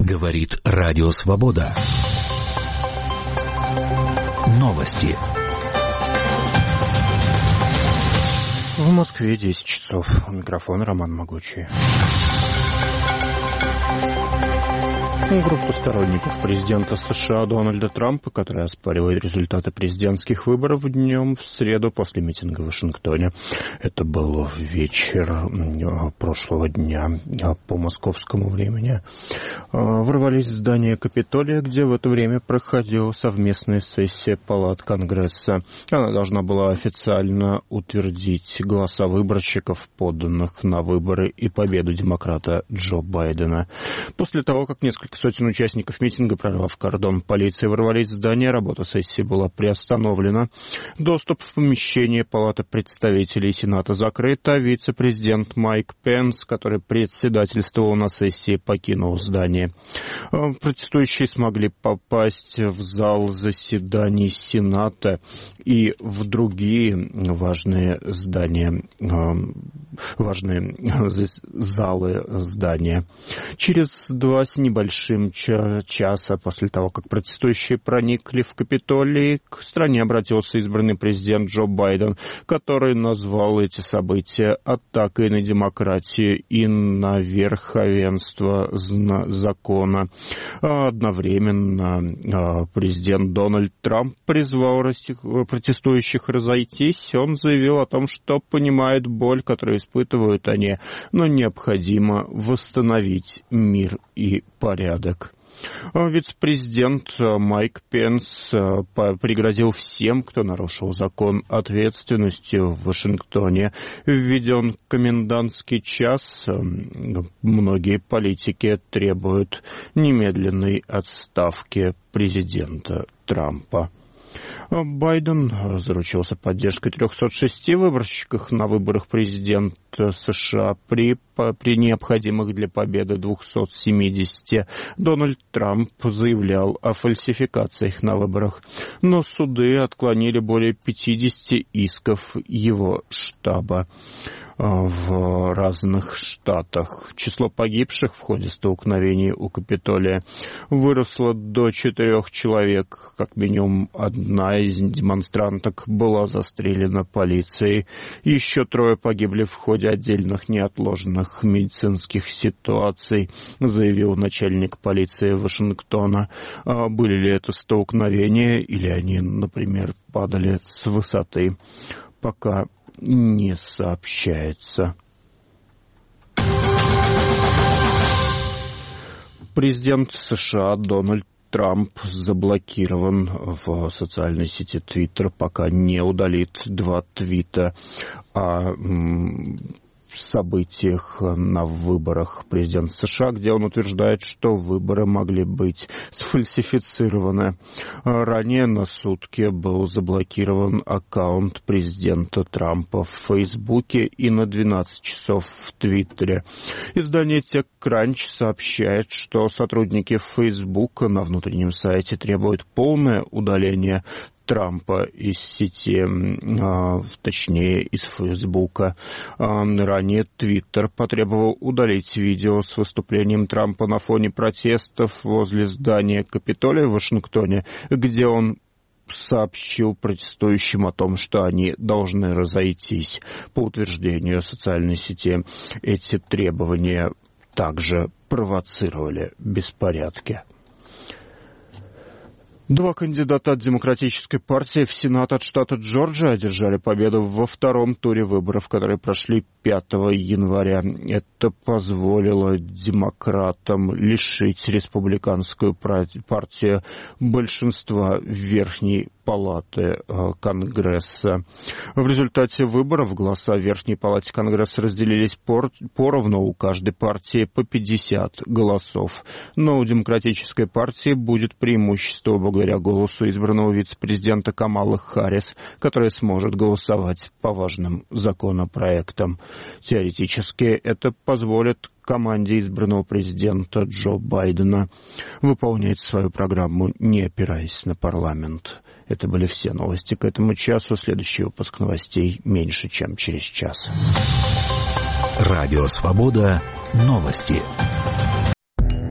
Говорит Радио Свобода. Новости. В Москве 10 часов. У микрофона Роман Могучий. Группа сторонников президента США Дональда Трампа, которая оспаривает результаты президентских выборов днем в среду после митинга в Вашингтоне. Это был вечер прошлого дня по московскому времени. Ворвались в здание Капитолия, где в это время проходила совместная сессия палат Конгресса. Она должна была официально утвердить голоса выборщиков, подданных на выборы и победу демократа Джо Байдена. После того, как несколько сотен участников митинга, прорвав кордон полиции, ворвались в здание, работа сессии была приостановлена. Доступ в помещение Палаты представителей Сената закрыт, а вице-президент Майк Пенс, который председательствовал на сессии, покинул здание. Протестующие смогли попасть в зал заседаний Сената и в другие важные здания, важные залы здания. Через 2 с небольшим часа после того, как протестующие проникли в Капитолий, к стране обратился избранный президент Джо Байден, который назвал эти события атакой на демократию и на верховенство закона. Одновременно президент Дональд Трамп призвал протестующих разойтись. Он заявил о том, что понимает боль, которую испытывают они, но необходимо восстановить мир и порядок. Вице-президент Майк Пенс пригрозил всем, кто нарушил закон, ответственностью в Вашингтоне. Введен комендантский час. Многие политики требуют немедленной отставки президента Трампа. Байден заручился поддержкой 306 выборщиков на выборах президента США при необходимых для победы 270. Дональд Трамп заявлял о фальсификациях на выборах, но суды отклонили более 50 исков его штаба в разных штатах. Число погибших в ходе столкновений у Капитолия выросло до 4 человек. Как минимум одна из демонстранток была застрелена полицией. Еще 3 погибли в ходе отдельных неотложных медицинских ситуаций, заявил начальник полиции Вашингтона. Были ли это столкновения или они, например, падали с высоты, пока не сообщается. Президент США Дональд Трамп заблокирован в социальной сети Twitter, пока не удалит 2 твита о событиях на выборах президента США, где он утверждает, что выборы могли быть сфальсифицированы. Ранее на сутки был заблокирован аккаунт президента Трампа в Фейсбуке и на 12 часов в Твиттере. Издание TechCrunch сообщает, что сотрудники Фейсбука на внутреннем сайте требуют полное удаление Трампа из сети, точнее из Фейсбука. Ранее Твиттер потребовал удалить видео с выступлением Трампа на фоне протестов возле здания Капитолия в Вашингтоне, где он сообщил протестующим о том, что они должны разойтись. По утверждению социальной сети, эти требования также провоцировали беспорядки. 2 кандидата от Демократической партии в Сенат от штата Джорджия одержали победу во 2-м туре выборов, которые прошли 5 января. Это позволило демократам лишить республиканскую партию большинства в Верхней Палаты Конгресса. В результате выборов голоса в Верхней Палате Конгресса разделились поровну, у каждой партии по 50 голосов. Но у Демократической партии будет преимущество благодаря голосу избранного вице-президента Камалы Харрис, которая сможет голосовать по важным законопроектам. Теоретически это позволит команде избранного президента Джо Байдена выполнять свою программу, не опираясь на парламент. Это были все новости к этому часу. Следующий выпуск новостей меньше, чем через час. Радио Свобода. Новости.